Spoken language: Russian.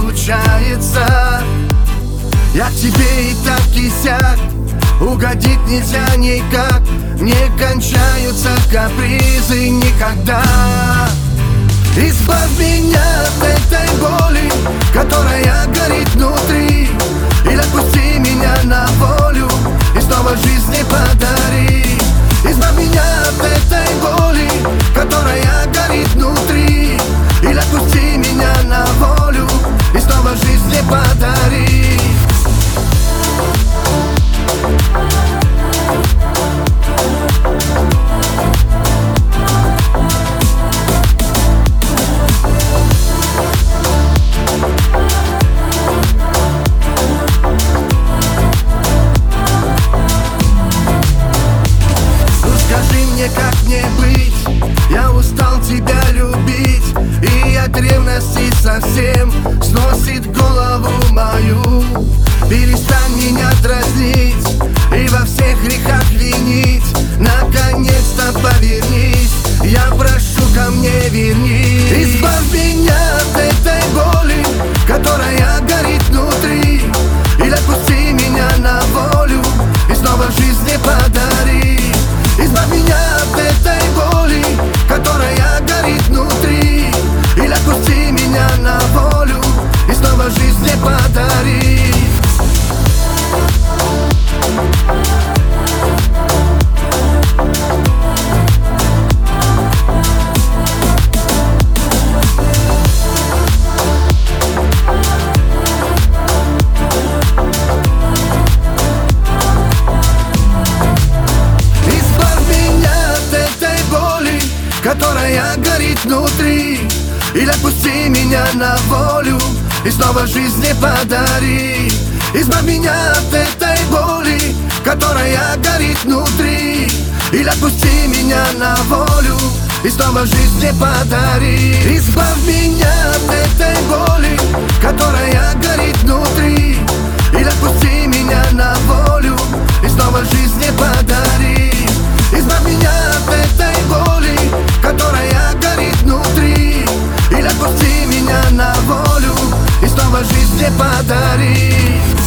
получается. Я к тебе и так и сяк, угодить нельзя никак. Не кончаются капризы никогда. Избавь меня от этой боли, которая горит внутри, или отпусти меня на волю и снова жизни подари. Избавь меня от этой боли, которая горит внутри, или отпусти меня на волю и снова жизни подари. Как мне быть? Я устал тебя любить, и от ревности совсем сносит голову мою. Перестань меня дразнить и во всех грехах винить. Наконец-то повернись, я прошу, ко мне вернись. Избавь меня от этой боли, которая горит внутри, или отпусти меня на волю и снова жизни подари. Избавь меня от этой боли, которая горит внутри, или отпусти меня на волю и снова жизни подари. Которая горит внутри, или отпусти меня на волю и снова жизни подари. Избавь меня от этой боли, которая горит внутри, или отпусти меня на волю и снова жизни подари. Избавь меня от этой боли, которая горит внутри, или отпусти меня на волю и снова жизни подари. Избавь меня от этой боли, которая горит внутри, или отпусти меня на волю и снова жизни подари.